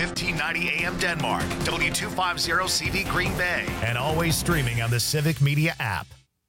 1590 AM Denmark, W250CV Green Bay, and always streaming on the Civic Media app.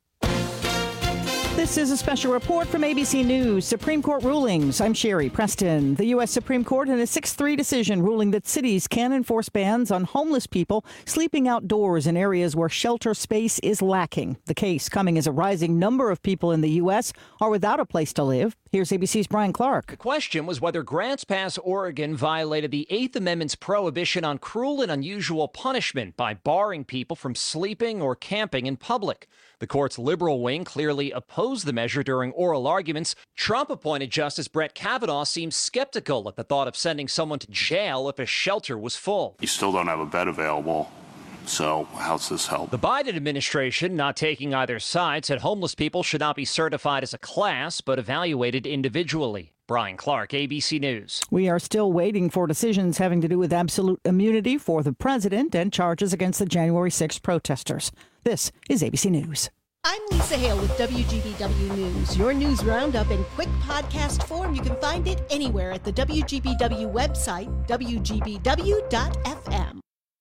This is a special report from ABC News. Supreme Court rulings. I'm Sherry Preston. The U.S. Supreme Court in a 6-3 decision ruling that cities can enforce bans on homeless people sleeping outdoors in areas where shelter space is lacking. The case coming as a rising number of people in the U.S. are without a place to live. Here's ABC's Brian Clark. The question was whether Grants Pass, Oregon violated the 8th Amendment's prohibition on cruel and unusual punishment by barring people from sleeping or camping in public. The court's liberal wing clearly opposed the measure during oral arguments. Trump-appointed Justice Brett Kavanaugh seems skeptical at the thought of sending someone to jail if a shelter was full. You still don't have a bed available. So how's this help? The Biden administration, not taking either side, said homeless people should not be certified as a class, but evaluated individually. Brian Clark, ABC News. We are still waiting for decisions having to do with absolute immunity for the president and charges against the January 6th protesters. This is ABC News. I'm Lisa Hale with WGBW News. Your news roundup in quick podcast form. You can find it anywhere at the WGBW website, WGBW.fm.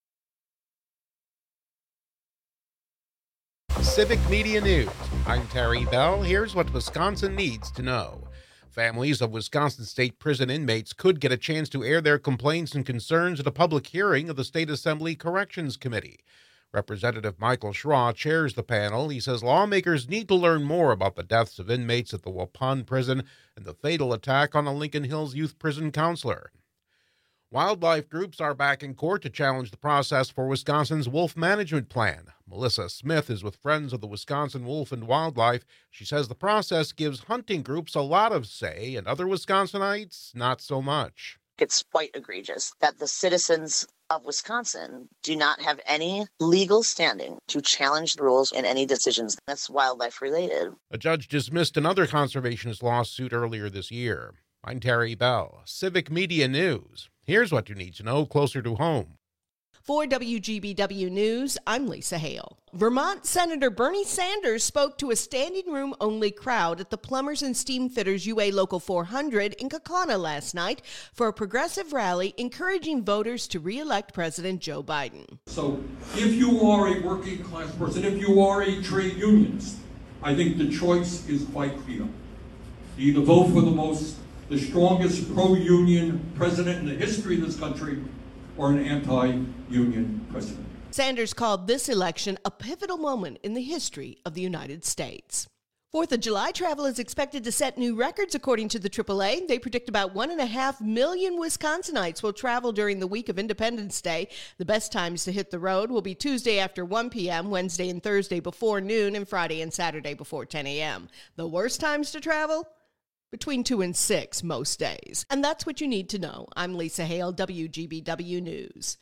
Civic Media News. I'm Terry Bell. Here's what Wisconsin needs to know. Families of Wisconsin State Prison inmates could get a chance to air their complaints and concerns at a public hearing of the State Assembly Corrections Committee. Representative Michael Schraw chairs the panel. He says lawmakers need to learn more about the deaths of inmates at the Waupun prison and the fatal attack on a Lincoln Hills youth prison counselor. Wildlife groups are back in court to challenge the process for Wisconsin's wolf management plan. Melissa Smith is with Friends of the Wisconsin Wolf and Wildlife. She says the process gives hunting groups a lot of say and other Wisconsinites not so much. It's quite egregious that the citizens of Wisconsin do not have any legal standing to challenge the rules in any decisions that's wildlife related. A judge dismissed another conservationist lawsuit earlier this year. I'm Terry Bell, Civic Media News. Here's what you need to know closer to home. For WGBW News, I'm Lisa Hale. Vermont Senator Bernie Sanders spoke to a standing room only crowd at the Plumbers and Steamfitters UA Local 400 in Kaukauna last night for a progressive rally encouraging voters to re-elect President Joe Biden. So if you are a working class person, if you are a trade unionist, I think the choice is quite clear. You either vote for the strongest pro-union president in the history of this country, or an anti-union president. Sanders called this election a pivotal moment in the history of the United States. 4th of July travel is expected to set new records, according to the AAA. They predict about 1.5 million Wisconsinites will travel during the week of Independence Day. The best times to hit the road will be Tuesday after 1 p.m., Wednesday and Thursday before noon, and Friday and Saturday before 10 a.m. The worst times to travel? Between 2 and 6 most days. And that's what you need to know. I'm Lisa Hale, WGBW News.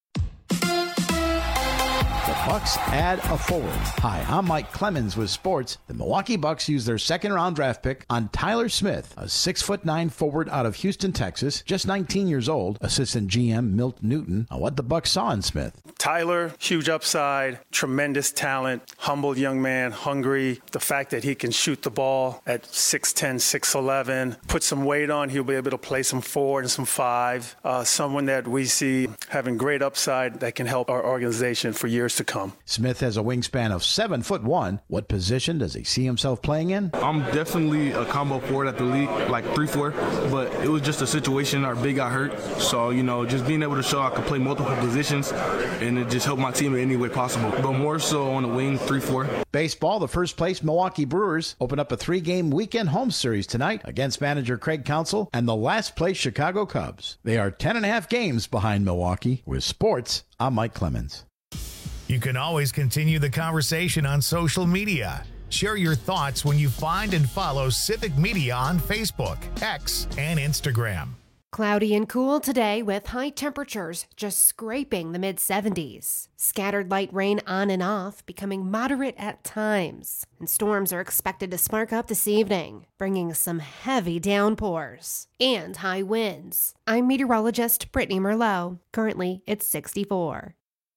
The Bucks add a forward. Hi, I'm Mike Clemens with sports. The Milwaukee Bucks use their second-round draft pick on Tyler Smith, a 6'9" forward out of Houston, Texas, just 19 years old. Assistant GM Milt Newton on what the Bucks saw in Smith. Tyler, huge upside, tremendous talent, humble young man, hungry. The fact that he can shoot the ball at 6'10", 6'11", put some weight on, he'll be able to play some 4 and some 5. Someone that we see having great upside that can help our organization for years to come. Smith has a wingspan of 7'1". What position does he see himself playing in? I'm definitely a combo forward at the league, like 3-4, but it was just a situation our big got hurt. So, just being able to show I could play multiple positions, and it just helped my team in any way possible. But more so on the wing, 3-4. Baseball, the first place Milwaukee Brewers open up a 3-game weekend home series tonight against manager Craig Counsell and the last place Chicago Cubs. They are 10.5 games behind Milwaukee. With sports, I'm Mike Clemens. You can always continue the conversation on social media. Share your thoughts when you find and follow Civic Media on Facebook, X, and Instagram. Cloudy and cool today with high temperatures just scraping the mid-70s. Scattered light rain on and off, becoming moderate at times. And storms are expected to spark up this evening, bringing some heavy downpours and high winds. I'm meteorologist Brittany Merlot. Currently, it's 64.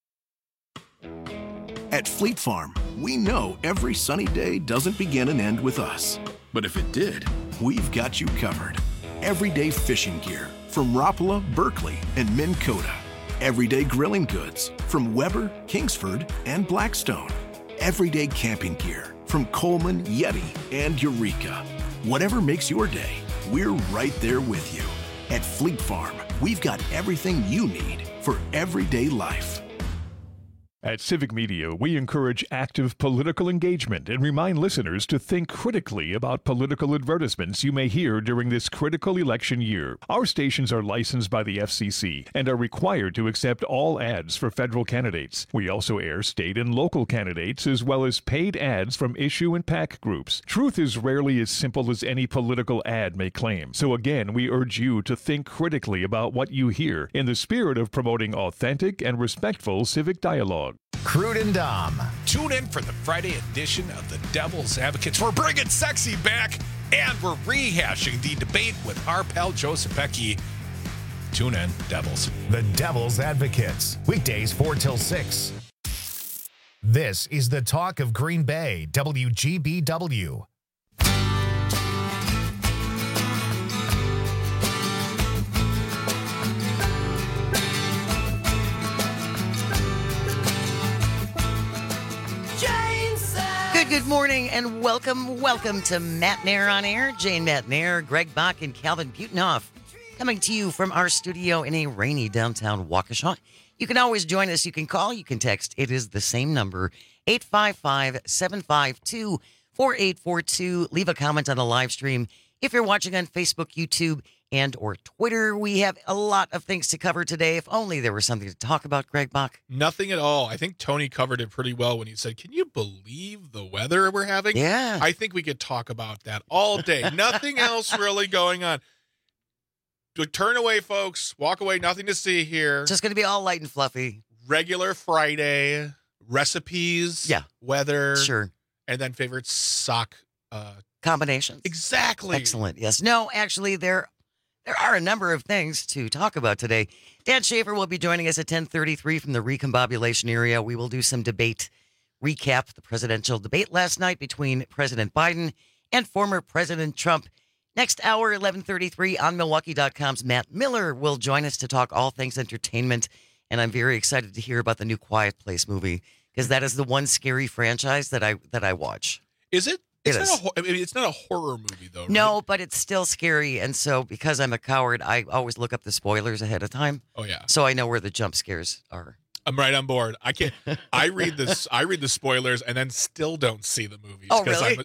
At Fleet Farm, we know every sunny day doesn't begin and end with us. But if it did, we've got you covered. Everyday fishing gear, from Rapala, Berkeley, and Minn Kota. Everyday grilling goods from Weber, Kingsford, and Blackstone. Everyday camping gear from Coleman, Yeti, and Eureka. Whatever makes your day, we're right there with you. At Fleet Farm, we've got everything you need for everyday life. At Civic Media, we encourage active political engagement and remind listeners to think critically about political advertisements you may hear during this critical election year. Our stations are licensed by the FCC and are required to accept all ads for federal candidates. We also air state and local candidates as well as paid ads from issue and PAC groups. Truth is rarely as simple as any political ad may claim. So again, we urge you to think critically about what you hear in the spirit of promoting authentic and respectful civic dialogue. Crude and Dom. Tune in for the Friday edition of the Devil's Advocates. We're bringing sexy back, and we're rehashing the debate with our pal Joe Sapecki. Tune in, Devils. The Devil's Advocates. Weekdays 4 till 6. This is the Talk of Green Bay, WGBW. Good morning and welcome to Matt Nair on Air. Jane Matt Nair, Greg Bach, and Calvin Butenhoff coming to you from our studio in a rainy downtown Waukesha. You can always join us. You can call, you can text. It is the same number, 855-752-4842. Leave a comment on the live stream. If you're watching on Facebook, YouTube, and or Twitter, we have a lot of things to cover today. If only there was something to talk about, Greg Bach. Nothing at all. I think Tony covered it pretty well when he said, can you believe the weather we're having? Yeah. I think we could talk about that all day. Nothing else really going on. Turn away, folks. Walk away. Nothing to see here. Just going to be all light and fluffy. Regular Friday. Recipes. Yeah. Weather. Sure. And then favorite sock combinations. Exactly. Excellent. Yes. No, actually, there are a number of things to talk about today. Dan Schaefer will be joining us at 10:33 from the recombobulation area. We will do some debate, recap the presidential debate last night between President Biden and former President Trump. Next hour, 11:33 on Milwaukee.com's Matt Miller will join us to talk all things entertainment. And I'm very excited to hear about the new Quiet Place movie because that is the one scary franchise that I watch. Is it? It's not a horror movie, though, right? No, but it's still scary. And so because I'm a coward, I always look up the spoilers ahead of time. Oh, yeah. So I know where the jump scares are. I'm right on board. I can't. I read the spoilers and then still don't see the movies. Oh, really?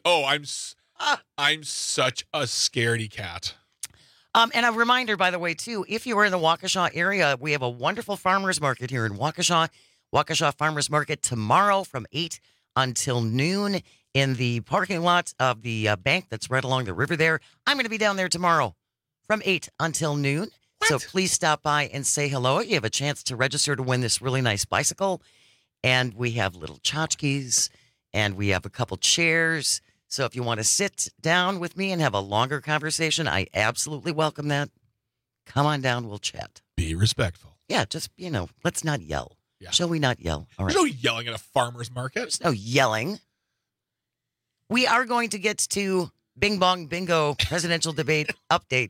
I'm such a scaredy cat. And a reminder, by the way, too, if you are in the Waukesha area, we have a wonderful farmers market here in Waukesha. Waukesha Farmers Market tomorrow from 8 until noon. In the parking lot of the bank that's right along the river there. I'm going to be down there tomorrow from 8 until noon. What? So please stop by and say hello. You have a chance to register to win this really nice bicycle. And we have little tchotchkes and we have a couple chairs. So if you want to sit down with me and have a longer conversation, I absolutely welcome that. Come on down. We'll chat. Be respectful. Yeah, just, let's not yell. Yeah. Shall we not yell? All right. There's no yelling at a farmer's market. There's no yelling. We are going to get to Bing Bong Bingo presidential debate update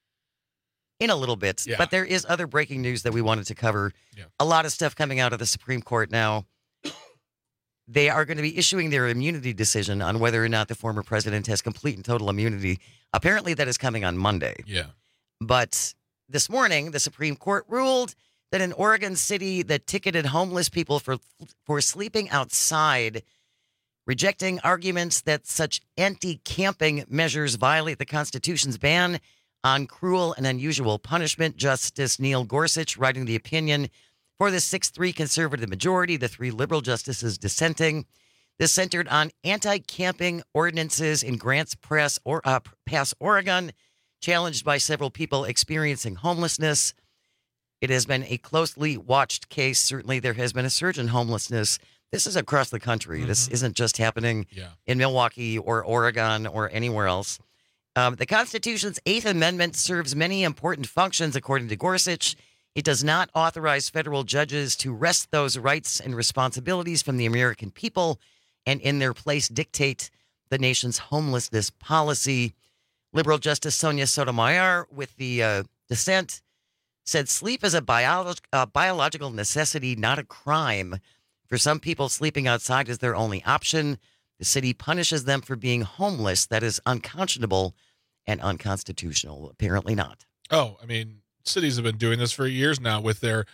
in a little bit. Yeah. But there is other breaking news that we wanted to cover. Yeah. A lot of stuff coming out of the Supreme Court now. They are going to be issuing their immunity decision on whether or not the former president has complete and total immunity. Apparently that is coming on Monday. Yeah. But this morning, the Supreme Court ruled that an Oregon city that ticketed homeless people for sleeping outside, rejecting arguments that such anti-camping measures violate the Constitution's ban on cruel and unusual punishment. Justice Neil Gorsuch writing the opinion for the 6-3 conservative majority, the 3 liberal justices dissenting. This centered on anti-camping ordinances in Grants Pass, Oregon, challenged by several people experiencing homelessness. It has been a closely watched case. Certainly there has been a surge in homelessness. This is across the country. Mm-hmm. This isn't just happening in Milwaukee or Oregon or anywhere else. The Constitution's 8th Amendment serves many important functions, according to Gorsuch. It does not authorize federal judges to wrest those rights and responsibilities from the American people and in their place dictate the nation's homelessness policy. Liberal Justice Sonia Sotomayor with the dissent said sleep is a biological necessity, not a crime. For some people, sleeping outside is their only option. The city punishes them for being homeless. That is unconscionable and unconstitutional. Apparently not. Oh, I mean, cities have been doing this for years now with their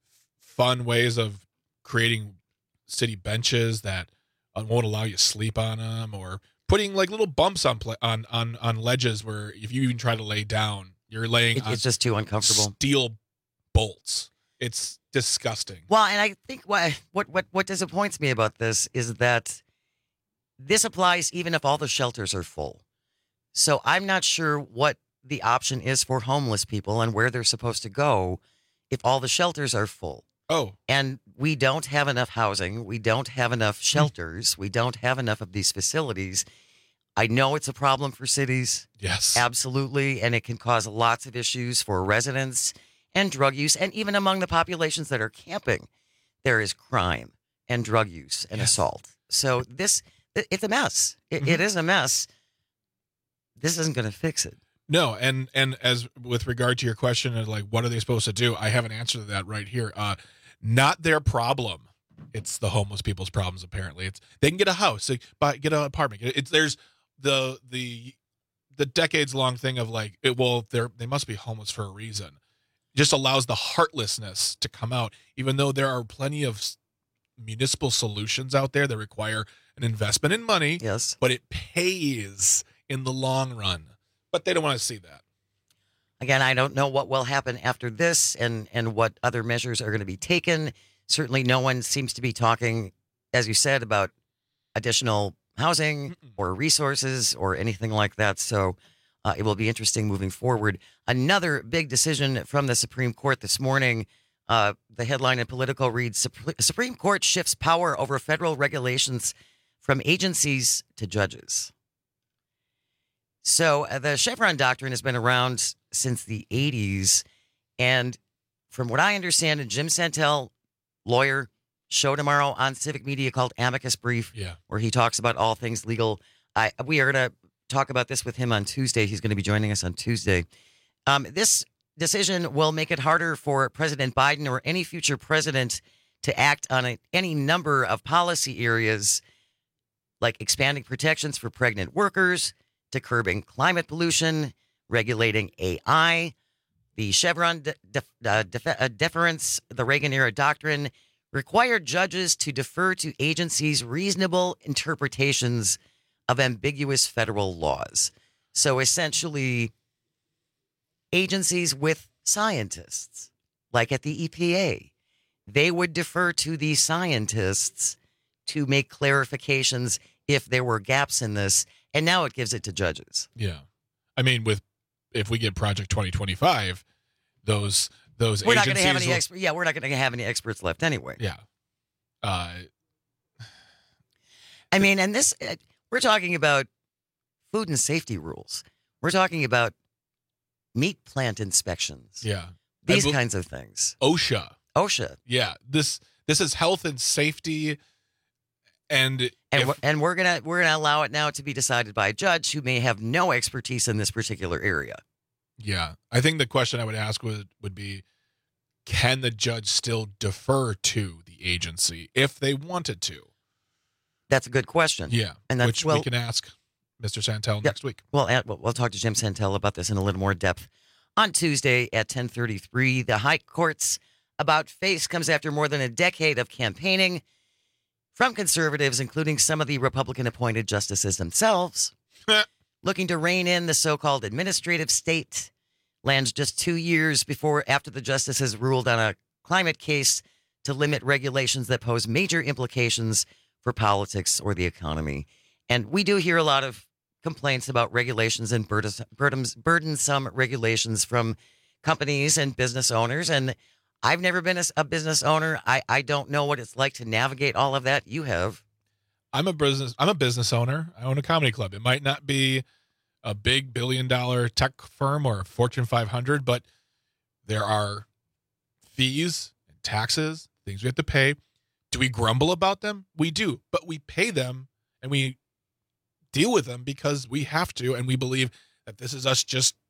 fun ways of creating city benches that won't allow you to sleep on them, or putting like little bumps on ledges where if you even try to lay down, you're laying on it's just too uncomfortable. Steel bolts. It's disgusting. Well, and I think what disappoints me about this is that this applies even if all the shelters are full. So I'm not sure what the option is for homeless people and where they're supposed to go if all the shelters are full. Oh. And we don't have enough housing. We don't have enough shelters. We don't have enough of these facilities. I know it's a problem for cities. Yes. Absolutely. And it can cause lots of issues for residents and drug use. And even among the populations that are camping, there is crime and drug use and assault. So it's a mess. It is a mess. This isn't going to fix it. No, and as with regard to your question of like what are they supposed to do, I have an answer to that right here. Not their problem. It's the homeless people's problems. Apparently, they can get a house, get an apartment. There's the decades long thing of like, they must be homeless for a reason. It just allows the heartlessness to come out, even though there are plenty of municipal solutions out there that require an investment in money. Yes, but it pays in the long run. But they don't want to see that. Again, I don't know what will happen after this and what other measures are going to be taken. Certainly no one seems to be talking, as you said, about additional housing or resources or anything like that. So it will be interesting moving forward. Another big decision from the Supreme Court this morning. The headline in Politico reads, Supreme Court shifts power over federal regulations from agencies to judges. So the Chevron doctrine has been around since the 80s. And from what I understand, Jim Santel, lawyer, show tomorrow on Civic Media called Amicus Brief, where he talks about all things legal. We are going to talk about this with him on Tuesday. He's going to be joining us on Tuesday. This decision will make it harder for President Biden or any future president to act on any number of policy areas, like expanding protections for pregnant workers, to curbing climate pollution, regulating AI, the Chevron deference, the Reagan-era doctrine, required judges to defer to agencies' reasonable interpretations of ambiguous federal laws. So essentially, agencies with scientists, like at the EPA, they would defer to the scientists to make clarifications if there were gaps in this. And now it gives it to judges. Yeah. I mean, if we get Project 2025, those we're agencies... not going to have any we're not going to have any experts left anyway. Yeah. I mean, and this, we're talking about food and safety rules. We're talking about meat plant inspections. Yeah. These kinds of things. OSHA. Yeah. This is health and safety. And we're gonna allow it now to be decided by a judge who may have no expertise in this particular area. Yeah, I think the question I would ask would be, can the judge still defer to the agency if they wanted to? That's a good question. Yeah, and which we can ask Mr. Santel next week. Well, we'll talk to Jim Santel about this in a little more depth on Tuesday at 10:33. The High Court's about face comes after more than a decade of campaigning from conservatives, including some of the Republican-appointed justices themselves, looking to rein in the so-called administrative state. Lands just 2 years after the justices ruled on a climate case to limit regulations that pose major implications for politics or the economy. And we do hear a lot of complaints about regulations and burdensome regulations from companies and business owners. And I've never been a business owner. I don't know what it's like to navigate all of that. You have. I'm a business owner. I own a comedy club. It might not be a big billion-dollar tech firm or a Fortune 500, but there are fees and taxes, things we have to pay. Do we grumble about them? We do, but we pay them and we deal with them because we have to, and we believe that this is us just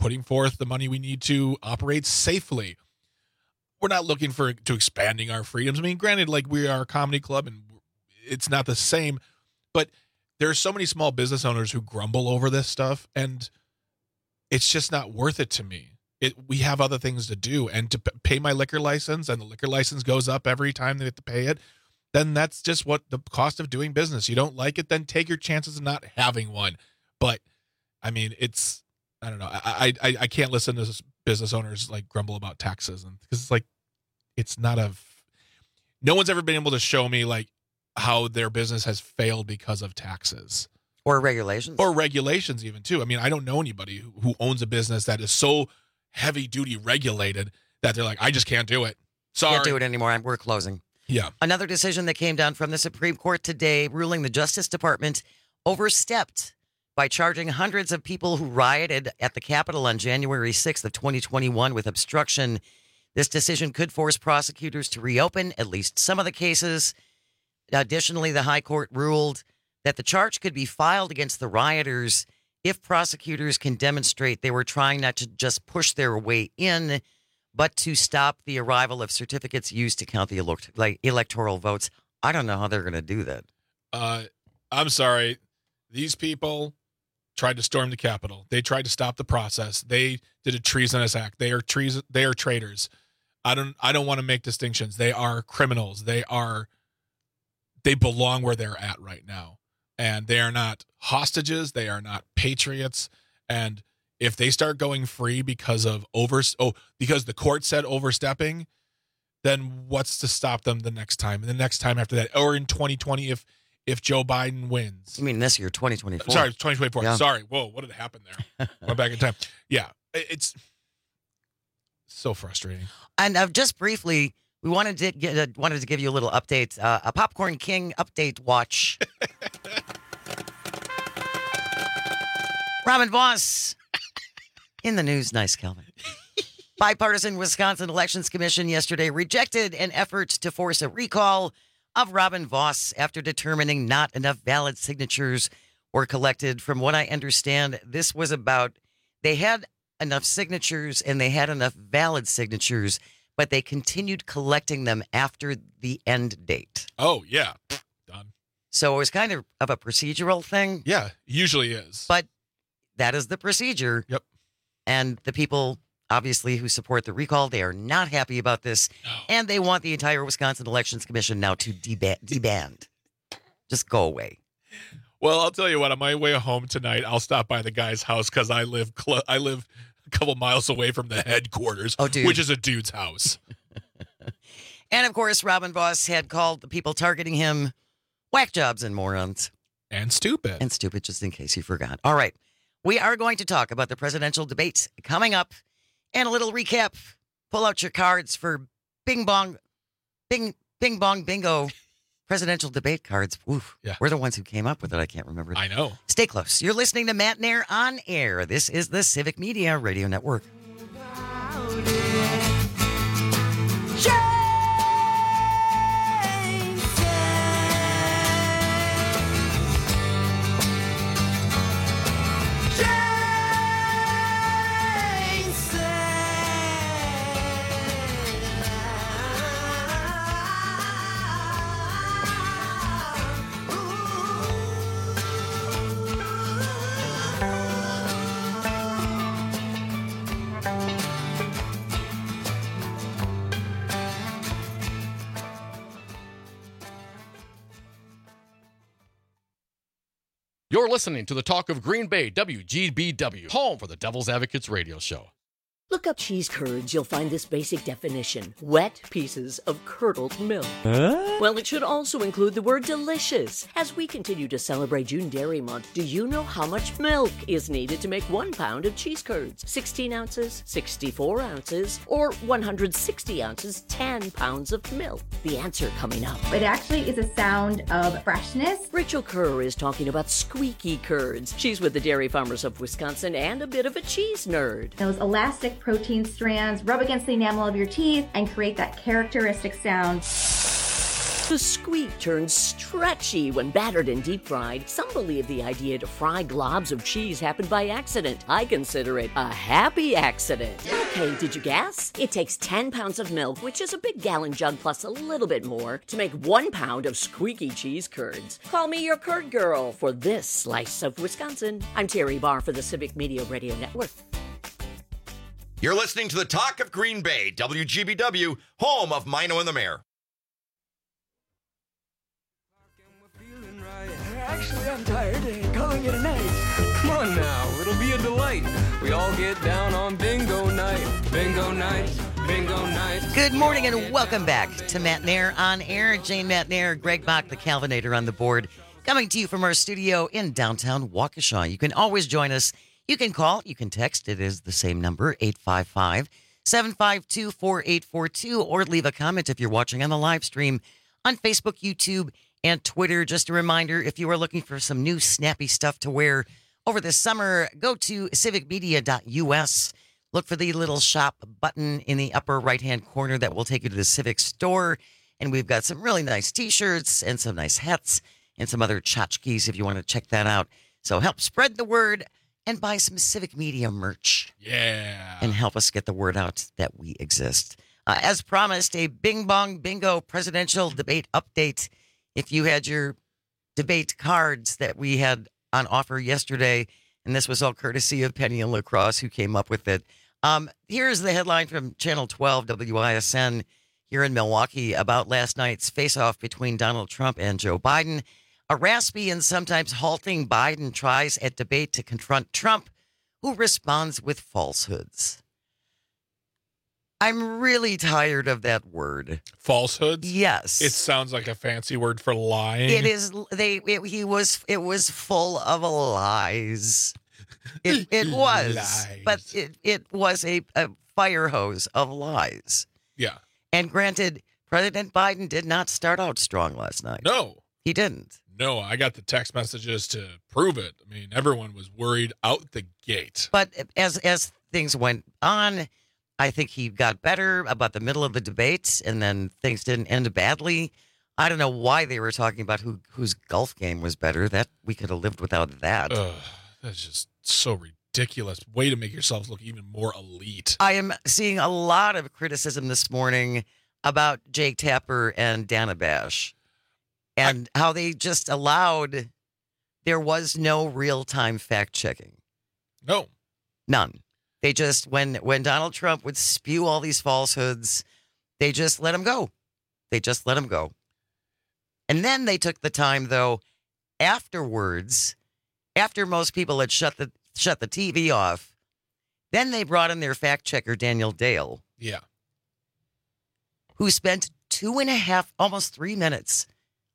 putting forth the money we need to operate safely. We're not looking to expanding our freedoms. I mean, granted, like, we are a comedy club and it's not the same, but there are so many small business owners who grumble over this stuff, and it's just not worth it to me. We have other things to do, and to pay my liquor license, and the liquor license goes up every time they have to pay it, then that's just what the cost of doing business. You don't like it, then take your chances of not having one. But I mean, I don't know. I can't listen to business owners like grumble about taxes, and because it's like, no one's ever been able to show me like how their business has failed because of taxes or regulations even too. I mean, I don't know anybody who owns a business that is so heavy duty regulated that they're like, I just can't do it. Sorry. Can't do it anymore. We're closing. Yeah. Another decision that came down from the Supreme Court today, ruling the Justice Department overstepped by charging hundreds of people who rioted at the Capitol on January 6th of 2021 with obstruction. This decision could force prosecutors to reopen at least some of the cases. Additionally, the High Court ruled that the charge could be filed against the rioters if prosecutors can demonstrate they were trying not to just push their way in, but to stop the arrival of certificates used to count the electoral votes. I don't know how they're going to do that. I'm sorry. These people tried to storm the Capitol. They tried to stop the process. They did a treasonous act. They are traitors. I don't want to make distinctions. They are criminals. They belong where they're at right now. And they are not hostages. They are not patriots. And if they start going free because of because the court said overstepping, then what's to stop them the next time? And the next time after that, or in 2020 if Joe Biden wins. You mean this year, 2024? Sorry, 2024. Yeah. Sorry. Whoa, what did happen there? Went back in time. Yeah, it's so frustrating. And just briefly, we wanted to give you a little update, a Popcorn King update watch. Robin Voss in the news. Nice, Calvin. Bipartisan Wisconsin Elections Commission yesterday rejected an effort to force a recall of Robin Voss after determining not enough valid signatures were collected. From what I understand, this was about they had enough signatures and they had enough valid signatures, but they continued collecting them after the end date. Oh, yeah. Done. So it was kind of a procedural thing. Yeah, usually is. But that is the procedure. Yep. And the people, obviously, who support the recall, they are not happy about this. No. And they want the entire Wisconsin Elections Commission now to deband. Just go away. Well, I'll tell you what, on my way home tonight, I'll stop by the guy's house because I live a couple miles away from the headquarters, which is a dude's house. And, of course, Robin Voss had called the people targeting him whack jobs and morons. And stupid. And stupid, just in case you forgot. All right. We are going to talk about the presidential debates coming up. And a little recap. Pull out your cards for Bing Bong Bingo presidential debate cards. Oof. Yeah. We're the ones who came up with it. I can't remember. I know. Stay close. You're listening to Matt Nair on air. This is the Civic Media Radio Network. You're listening to the Talk of Green Bay, WGBW, home for the Devil's Advocates radio show. Look up cheese curds, you'll find this basic definition. Wet pieces of curdled milk. Huh? Well, it should also include the word delicious. As we continue to celebrate June Dairy Month, do you know how much milk is needed to make 1 pound of cheese curds? 16 ounces, 64 ounces, or 160 ounces, 10 pounds of milk? The answer coming up. It actually is a sound of freshness. Rachel Kerr is talking about squeaky curds. She's with the Dairy Farmers of Wisconsin and a bit of a cheese nerd. Those elastic protein strands rub against the enamel of your teeth and create that characteristic sound. The squeak turns stretchy when battered and deep fried. Some believe the idea to fry globs of cheese happened by accident. I consider it a happy accident. Okay, did you guess? It takes 10 pounds of milk, which is a big gallon jug plus a little bit more, to make 1 pound of squeaky cheese curds. Call me your curd girl for this slice of Wisconsin. I'm Terry Barr for the Civic Media Radio Network. You're listening to the Talk of Green Bay, WGBW, home of Mino and the Mayor. Actually, I'm tired. Calling it a night. Come on now, it'll be a delight. We all get down on bingo night. Bingo night. Bingo night. Good morning and welcome back to Matt Nair on air. Jane Matt Nair, Greg Bach, the Calvinator on the board, coming to you from our studio in downtown Waukesha. You can always join us. You can call, you can text. It is the same number, 855-752-4842, or leave a comment if you're watching on the live stream on Facebook, YouTube, and Twitter. Just a reminder, if you are looking for some new snappy stuff to wear over the summer, go to civicmedia.us. Look for the little shop button in the upper right-hand corner that will take you to the Civic store. And we've got some really nice T-shirts and some nice hats and some other tchotchkes if you want to check that out. So help spread the word and buy some Civic Media merch. Yeah. And help us get the word out that we exist. As promised, a Bing Bong Bingo presidential debate update. If you had your debate cards that we had on offer yesterday, and this was all courtesy of Penny and LaCrosse, who came up with it. Here's the headline from Channel 12 WISN here in Milwaukee about last night's face-off between Donald Trump and Joe Biden. A raspy and sometimes halting Biden tries at debate to confront Trump, who responds with falsehoods. I'm really tired of that word. Falsehoods? Yes. It sounds like a fancy word for lying. It is. It was full of lies. It was. Lies. But it was a fire hose of lies. Yeah. And granted, President Biden did not start out strong last night. No. He didn't. No, I got the text messages to prove it. I mean, everyone was worried out the gate. But as things went on, I think he got better about the middle of the debate, and then things didn't end badly. I don't know why they were talking about whose golf game was better. That we could have lived without that. That's just so ridiculous. Way to make yourselves look even more elite. I am seeing a lot of criticism this morning about Jake Tapper and Dana Bash and how they just allowed, there was no real-time fact-checking. No. None. They just, when Donald Trump would spew all these falsehoods, they just let him go. They just let him go. And then they took the time, though, afterwards, after most people had shut the TV off, then they brought in their fact checker, Daniel Dale. Yeah. Who spent 2.5, almost 3 minutes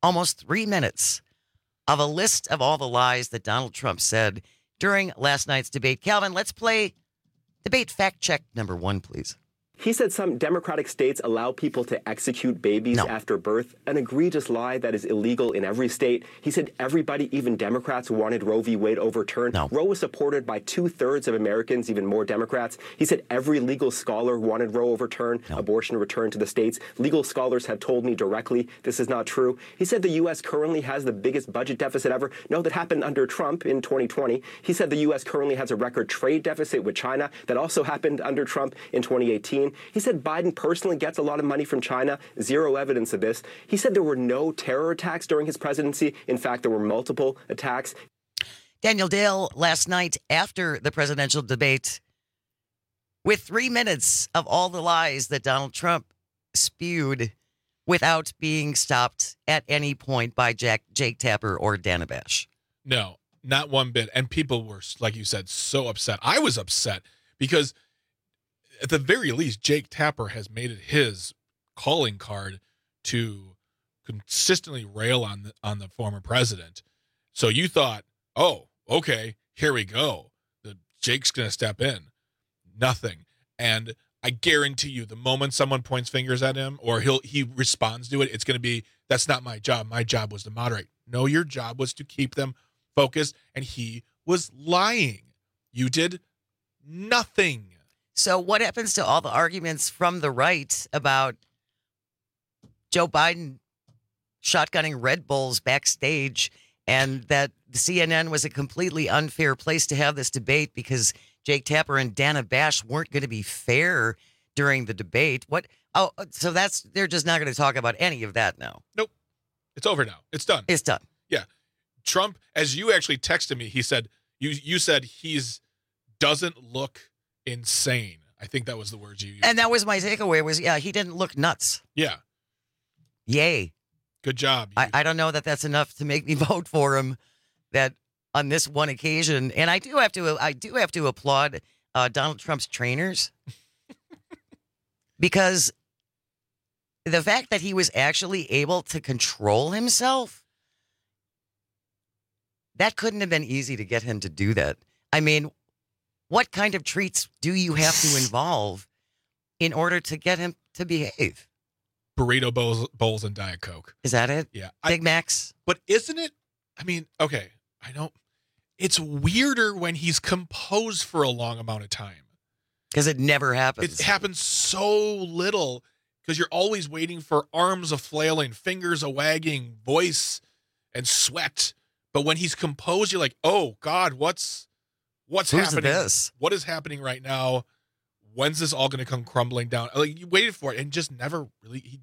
of a list of all the lies that Donald Trump said during last night's debate. Calvin, let's play debate fact check number 1, please. He said some Democratic states allow people to execute babies after birth, an egregious lie that is illegal in every state. He said everybody, even Democrats, wanted Roe v. Wade overturned. Roe was supported by 2/3 of Americans, even more Democrats. He said every legal scholar wanted Roe overturned, abortion returned to the states. Legal scholars have told me directly this is not true. He said the U.S. currently has the biggest budget deficit ever. No, that happened under Trump in 2020. He said the U.S. currently has a record trade deficit with China. That also happened under Trump in 2018. He said Biden personally gets a lot of money from China. Zero evidence of this. He said there were no terror attacks during his presidency. In fact, there were multiple attacks. Daniel Dale last night after the presidential debate with 3 minutes of all the lies that Donald Trump spewed without being stopped at any point by Jake Tapper or Dana Bash. No, not one bit. And people were, like you said, so upset. I was upset because at the very least, Jake Tapper has made it his calling card to consistently rail on the former president. So you thought, oh, okay, here we go. Jake's going to step in. Nothing. And I guarantee you, the moment someone points fingers at him or he responds to it, it's going to be, that's not my job. My job was to moderate. No, your job was to keep them focused, and he was lying. You did nothing. So what happens to all the arguments from the right about Joe Biden shotgunning Red Bulls backstage, and that CNN was a completely unfair place to have this debate because Jake Tapper and Dana Bash weren't going to be fair during the debate. What? Oh, so they're just not going to talk about any of that now. Nope. It's over now. It's done. It's done. Yeah. Trump, as you actually texted me, he said, you said he's doesn't look insane. I think that was the words you used. And that was my takeaway was, he didn't look nuts. Yeah. Yay. Good job. I don't know that that's enough to make me vote for him that on this one occasion. And I do have to applaud Donald Trump's trainers because the fact that he was actually able to control himself, that couldn't have been easy to get him to do that. I mean, what kind of treats do you have to involve in order to get him to behave? Burrito bowls and Diet Coke. Is that it? Yeah. Big Macs? But isn't it? I mean, okay, it's weirder when he's composed for a long amount of time. Because it never happens. It happens so little because you're always waiting for arms a flailing, fingers a wagging, voice and sweat. But when he's composed, you're like, oh God, what's happening? This? What is happening right now? When's this all going to come crumbling down? Like, you waited for it and just never really.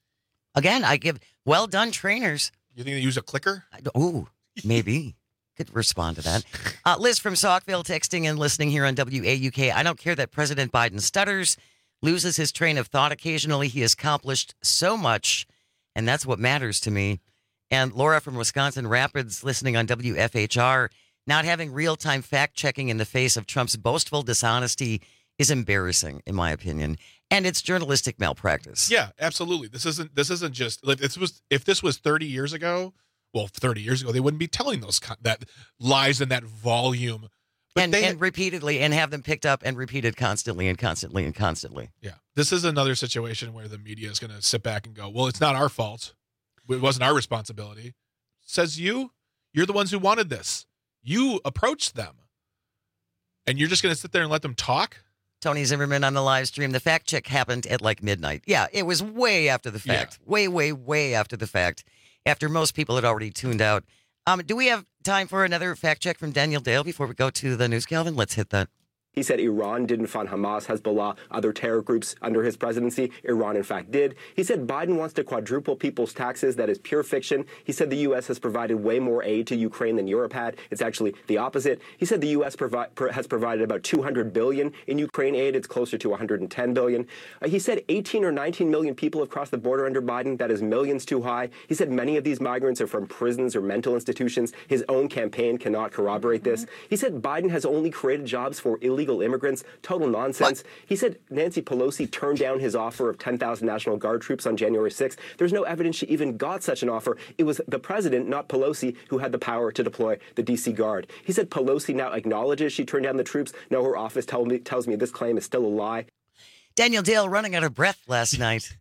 Again, I give well done trainers. You think they use a clicker? Ooh, maybe. Could respond to that. Liz from Saukville texting and listening here on WAUK. I don't care that President Biden stutters, loses his train of thought occasionally. He has accomplished so much, and that's what matters to me. And Laura from Wisconsin Rapids listening on WFHR. Not having real-time fact-checking in the face of Trump's boastful dishonesty is embarrassing, in my opinion, and it's journalistic malpractice. Yeah, absolutely. This isn't just like if this was 30 years ago. Well, 30 years ago, they wouldn't be telling that lies in that volume, but and repeatedly, and have them picked up and repeated constantly and constantly and constantly. Yeah, this is another situation where the media is going to sit back and go, "Well, it's not our fault. It wasn't our responsibility." Says you're the ones who wanted this. You approached them, and you're just going to sit there and let them talk. Tony Zimmerman on the live stream. The fact check happened at like midnight. Yeah, it was way after the fact. Yeah. Way after the fact. After most people had already tuned out. Do we have time for another fact check from Daniel Dale before we go to the news, Calvin? Let's hit that. He said Iran didn't fund Hamas, Hezbollah, other terror groups under his presidency. Iran, in fact, did. He said Biden wants to quadruple people's taxes. That is pure fiction. He said the U.S. has provided way more aid to Ukraine than Europe had. It's actually the opposite. He said the U.S. has provided about $200 billion in Ukraine aid. It's closer to $110 billion. He said 18 or 19 million people have crossed the border under Biden. That is millions too high. He said many of these migrants are from prisons or mental institutions. His own campaign cannot corroborate this. He said Biden has only created jobs for illegal immigrants. Total nonsense. What? He said Nancy Pelosi turned down his offer of 10,000 National Guard troops on January 6th. There's no evidence she even got such an offer. It was the president, not Pelosi, who had the power to deploy the D.C. Guard. He said Pelosi now acknowledges she turned down the troops. No, her office tells me this claim is still a lie. Daniel Dale running out of breath last night.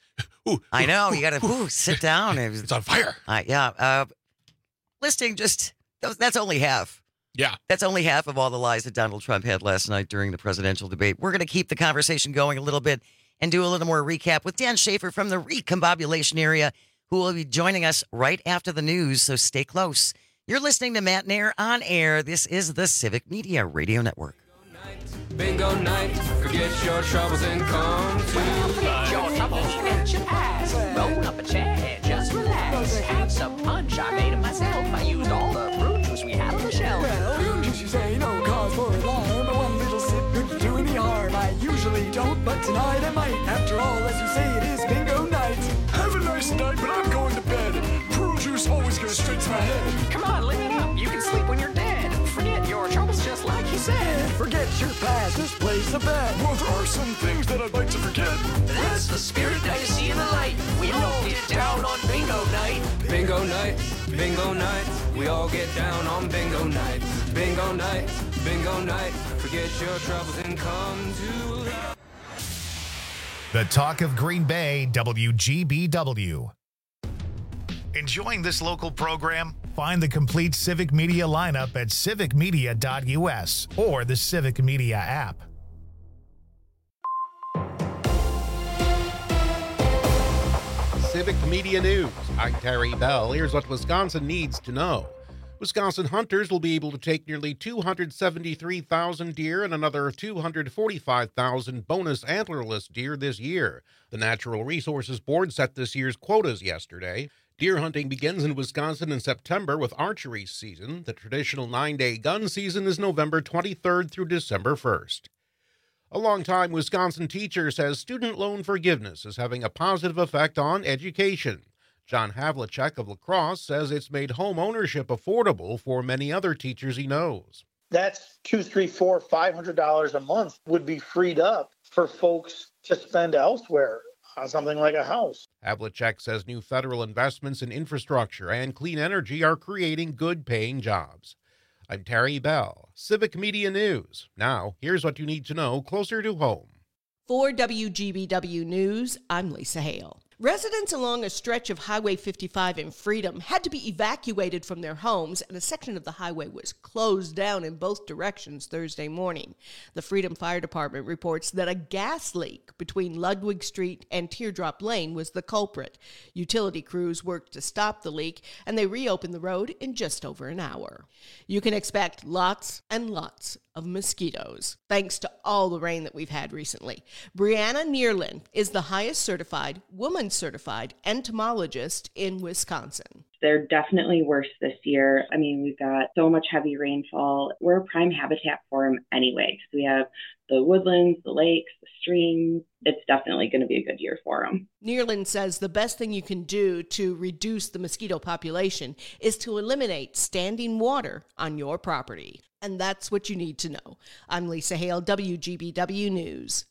I know. You got to sit down. It's on fire. Listing that's only half. Yeah. That's only half of all the lies that Donald Trump had last night during the presidential debate. We're going to keep the conversation going a little bit and do a little more recap with Dan Schaefer from the recombobulation area, who will be joining us right after the news, so stay close. You're listening to Matt Nair on air. This is the Civic Media Radio Network. Bingo night, forget your troubles and come to forget your troubles, forget your past. Roll up a chair, just relax. Have some punch, I made it myself. I used all the fruit juice we had on the shelf. Well, you say no cause for alarm, but one little sip couldn't do any harm. I usually don't, but tonight I might. After all, as you say, it is bingo night. Have a nice night, but I'm going to bed. Fruit juice always goes straight to my head. Come on, live it up. You can sleep when you're dead. Forget your troubles, just like you said. Forget your past, just place a bet. Well, there are some things that I'd like to forget. That's the spirit that you see in the light. We all get down on bingo night. Bingo night, bingo night. We all get down on bingo night. Bingo night, bingo night. Forget your troubles and come to The Talk of Green Bay, WGBW. Enjoying this local program? Find the complete Civic Media lineup at civicmedia.us or the Civic Media app. Civic Media News. I'm Terry Bell. Here's what Wisconsin needs to know. Wisconsin hunters will be able to take nearly 273,000 deer and another 245,000 bonus antlerless deer this year. The Natural Resources Board set this year's quotas yesterday. Deer hunting begins in Wisconsin in September with archery season. The traditional 9-day gun season is November 23rd through December 1st. A longtime Wisconsin teacher says student loan forgiveness is having a positive effect on education. John Havlicek of La Crosse says it's made home ownership affordable for many other teachers he knows. That's $200, $300, $400, $500 a month would be freed up for folks to spend elsewhere on something like a house. Havlicek says new federal investments in infrastructure and clean energy are creating good-paying jobs. I'm Terry Bell, Civic Media News. Now, here's what you need to know closer to home. For WGBW News, I'm Lisa Hale. Residents along a stretch of Highway 55 in Freedom had to be evacuated from their homes, and a section of the highway was closed down in both directions Thursday morning. The Freedom Fire Department reports that a gas leak between Ludwig Street and Teardrop Lane was the culprit. Utility crews worked to stop the leak, and they reopened the road in just over an hour. You can expect lots and lots of mosquitoes, thanks to all the rain that we've had recently. Brianna Neerlin is the highest certified, woman-certified entomologist in Wisconsin. They're definitely worse this year. I mean, we've got so much heavy rainfall. We're a prime habitat for them anyway, because we have the woodlands, the lakes, the streams. It's definitely going to be a good year for them. Neerlin says the best thing you can do to reduce the mosquito population is to eliminate standing water on your property. And that's what you need to know. I'm Lisa Hale, WGBW News.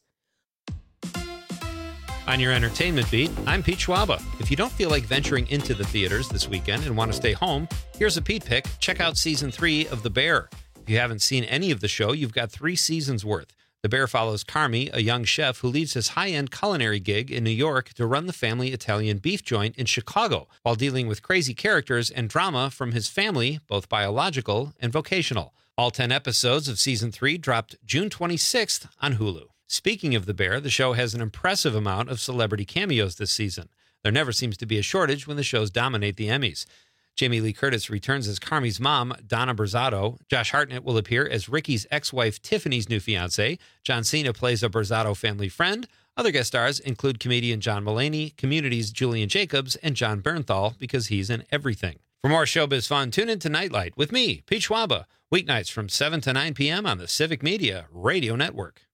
On your entertainment beat, I'm Pete Schwaba. If you don't feel like venturing into the theaters this weekend and want to stay home, here's a Pete pick. Check out Season 3 of The Bear. If you haven't seen any of the show, you've got 3 seasons worth. The Bear follows Carmi, a young chef who leaves his high-end culinary gig in New York to run the family Italian beef joint in Chicago, while dealing with crazy characters and drama from his family, both biological and vocational. All 10 episodes of Season 3 dropped June 26th on Hulu. Speaking of The Bear, the show has an impressive amount of celebrity cameos this season. There never seems to be a shortage when the shows dominate the Emmys. Jamie Lee Curtis returns as Carmi's mom, Donna Borzato. Josh Hartnett will appear as Ricky's ex-wife, Tiffany's new fiancé. John Cena plays a Borzato family friend. Other guest stars include comedian John Mulaney, Community's Julian Jacobs, and John Bernthal, because he's in everything. For more showbiz fun, tune in to Nightlight with me, Pete Schwaba, weeknights from 7 to 9 p.m. on the Civic Media Radio Network.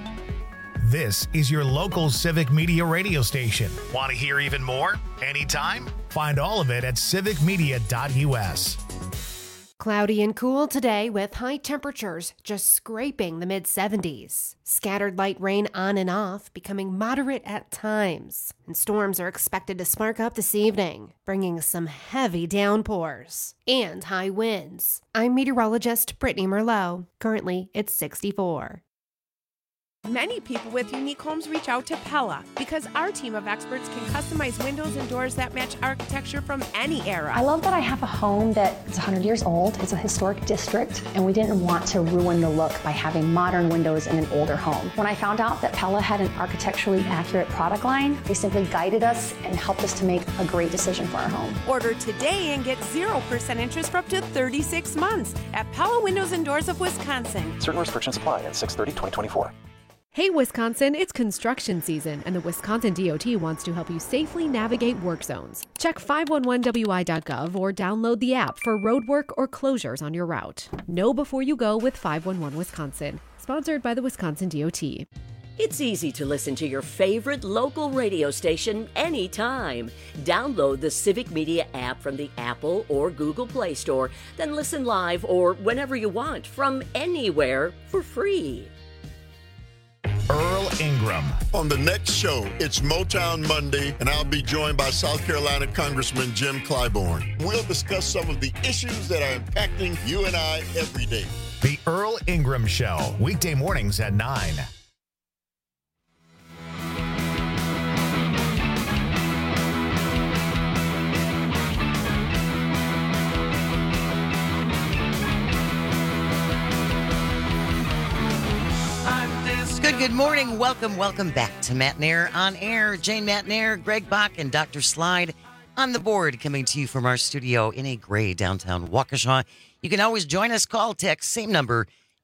This is your local Civic Media radio station. Want to hear even more? Anytime? Find all of it at civicmedia.us. Cloudy and cool today with high temperatures just scraping the mid-70s. Scattered light rain on and off, becoming moderate at times. And storms are expected to spark up this evening, bringing some heavy downpours and high winds. I'm meteorologist Brittany Merlot. Currently, it's 64. Many people with unique homes reach out to Pella because our team of experts can customize windows and doors that match architecture from any era. I love that I have a home that is 100 years old. It's a historic district, and we didn't want to ruin the look by having modern windows in an older home. When I found out that Pella had an architecturally accurate product line, they simply guided us and helped us to make a great decision for our home. Order today and get 0% interest for up to 36 months at Pella Windows and Doors of Wisconsin. Certain restrictions apply at 6/30/2024. Hey Wisconsin, it's construction season, and the Wisconsin DOT wants to help you safely navigate work zones. Check 511wi.gov or download the app for road work or closures on your route. Know before you go with 511 Wisconsin, sponsored by the Wisconsin DOT. It's easy to listen to your favorite local radio station anytime. Download the Civic Media app from the Apple or Google Play Store, then listen live or whenever you want from anywhere for free. Earl Ingram. On the next show, it's Motown Monday, and I'll be joined by South Carolina Congressman Jim Clyburn. We'll discuss some of the issues that are impacting you and I every day. The Earl Ingram Show, weekday mornings at 9. Good morning. Welcome back to Matt Nair on Air. Jane Matt Nair, Greg Bach, and Dr. Slide on the board, coming to you from our studio in a gray downtown Waukesha. You can always join us. Call, text, same number,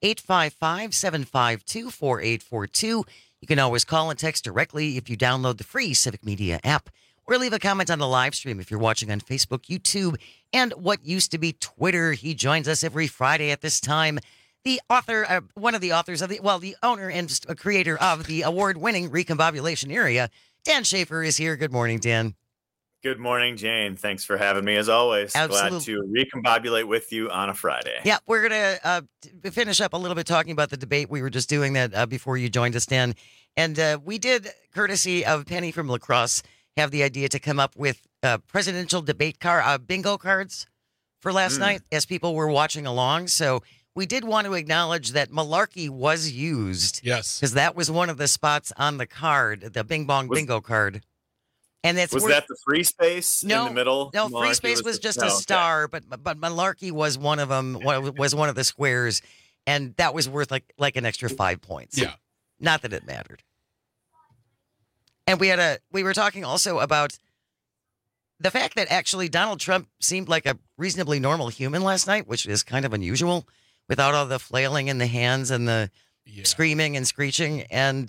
855-752-4842. You can always call and text directly if you download the free Civic Media app, or leave a comment on the live stream if you're watching on Facebook, YouTube, and what used to be Twitter. He joins us every Friday at this time. The author, one of the authors of the owner and creator of the award-winning Recombobulation Area, Dan Schaefer, is here. Good morning, Dan. Good morning, Jane. Thanks for having me, as always. Absolutely. Glad to recombobulate with you on a Friday. Yeah, we're going to finish up a little bit talking about the debate. We were just doing that before you joined us, Dan. And we did, courtesy of Penny from La Crosse, have the idea to come up with presidential debate bingo cards for last night as people were watching along. So we did want to acknowledge that malarkey was used. Yes. Because that was one of the spots on the card, the Bing Bong bingo card. And that's that the free space in the middle? No, free space was just a star, but malarkey was one of them. Was one of the squares, and that was worth like an extra 5 points. Yeah. Not that it mattered. And we were talking also about the fact that actually Donald Trump seemed like a reasonably normal human last night, which is kind of unusual, without all the flailing in the hands and the screaming and screeching. And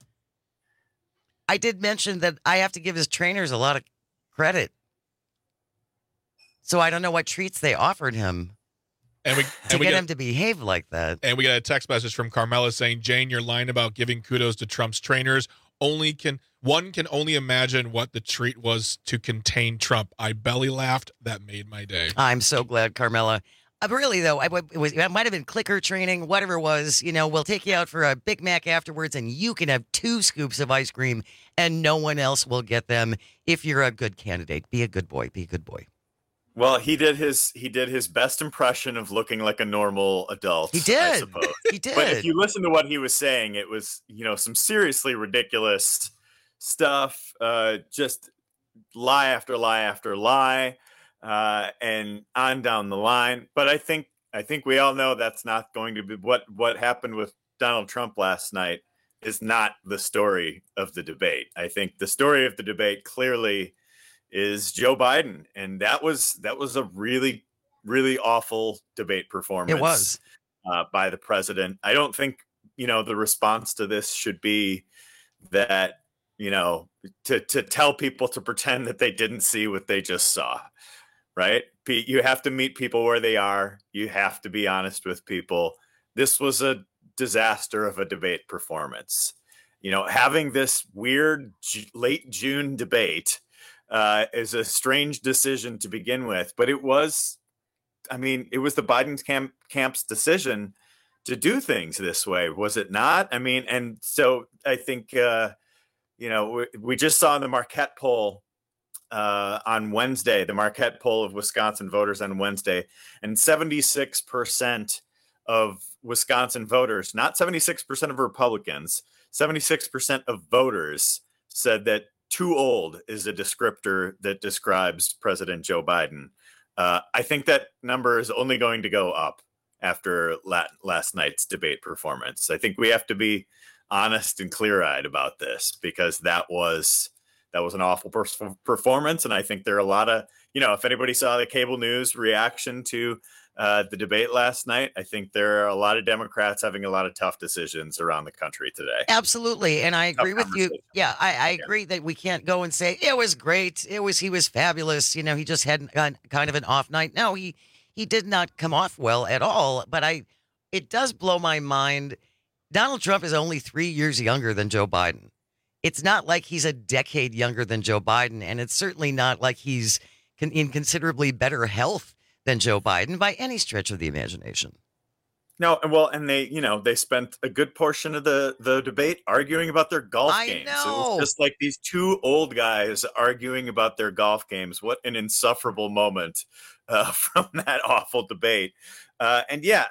I did mention that I have to give his trainers a lot of credit. So I don't know what treats they offered him to get him to behave like that. And we got a text message from Carmela saying, Jane, your line about giving kudos to Trump's trainers one can only imagine what the treat was to contain Trump. I belly laughed. That made my day. I'm so glad, Carmela. Really, though, it might have been clicker training, whatever it was. We'll take you out for a Big Mac afterwards, and you can have 2 scoops of ice cream, and no one else will get them if you're a good candidate. Be a good boy. Be a good boy. Well, he did his best impression of looking like a normal adult. He did. I suppose. He did. But if you listen to what he was saying, it was, some seriously ridiculous stuff, just lie after lie after lie, and on down the line. But I think we all know that's not going to be what happened with Donald Trump last night is not the story of the debate. I think the story of the debate clearly is Joe Biden, and that was a really, really awful debate performance. It was by the president. I don't think the response to this should be that to tell people to pretend that they didn't see what they just saw. Right? You have to meet people where they are. You have to be honest with people. This was a disaster of a debate performance. Having this weird late June debate is a strange decision to begin with, but it was the Biden camp's decision to do things this way, was it not? And so I think, we just saw in the Marquette poll on Wednesday, the Marquette poll of Wisconsin voters on Wednesday, and 76% of Wisconsin voters, not 76% of Republicans, 76% of voters said that too old is a descriptor that describes President Joe Biden. I think that number is only going to go up after last night's debate performance. I think we have to be honest and clear-eyed about this, because that was an awful performance. And I think there are a lot of, if anybody saw the cable news reaction to the debate last night, I think there are a lot of Democrats having a lot of tough decisions around the country today. Absolutely. And I agree with you. Yeah, I agree that we can't go and say it was great. He was fabulous. He just had kind of an off night. No, he did not come off well at all. But it does blow my mind. Donald Trump is only 3 years younger than Joe Biden. It's not like he's a decade younger than Joe Biden, and it's certainly not like he's in considerably better health than Joe Biden by any stretch of the imagination. No, well, and they spent a good portion of the debate arguing about their golf games. It was just like these 2 old guys arguing about their golf games. What an insufferable moment from that awful debate. And yeah,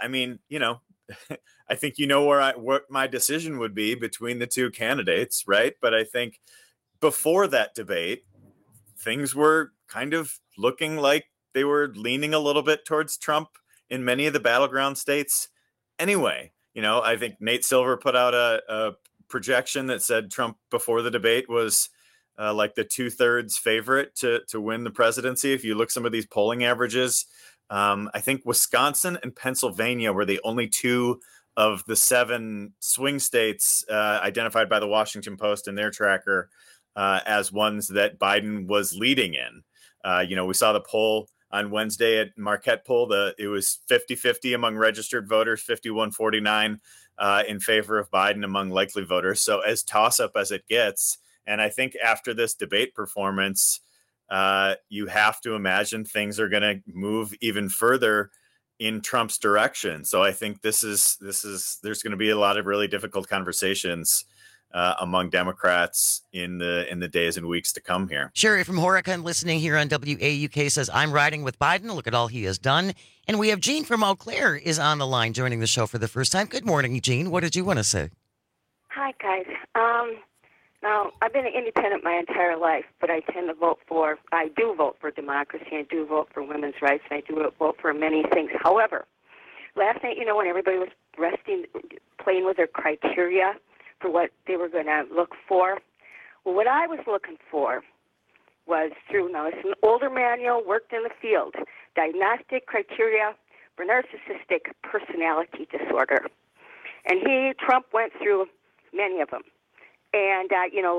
I think what my decision would be between the 2 candidates, right? But I think before that debate, things were kind of looking like they were leaning a little bit towards Trump in many of the battleground states. Anyway, I think Nate Silver put out a projection that said Trump before the debate was like the 2/3 favorite to win the presidency. If you look some of these polling averages, I think Wisconsin and Pennsylvania were the only two of the 7 swing states identified by the Washington Post in their tracker as ones that Biden was leading in. We saw the poll on Wednesday at Marquette poll. It was 50-50 among registered voters, 51-49 in favor of Biden among likely voters. So as toss-up as it gets, and I think after this debate performance, you have to imagine things are going to move even further in Trump's direction. So I think there's going to be a lot of really difficult conversations among Democrats in the days and weeks to come here. Sherry from Horicon listening here on WAUK says, I'm riding with Biden. Look at all he has done. And we have Jean from Eau Claire is on the line joining the show for the first time. Good morning, Jean. What did you want to say? Hi, guys. Now, I've been an independent my entire life, but I do vote for democracy, I do vote for women's rights, and I do vote for many things. However, last night, when everybody was playing with their criteria for what they were going to look for, well, what I was looking for was it's an older manual, worked in the field, diagnostic criteria for narcissistic personality disorder. And Trump went through many of them. And,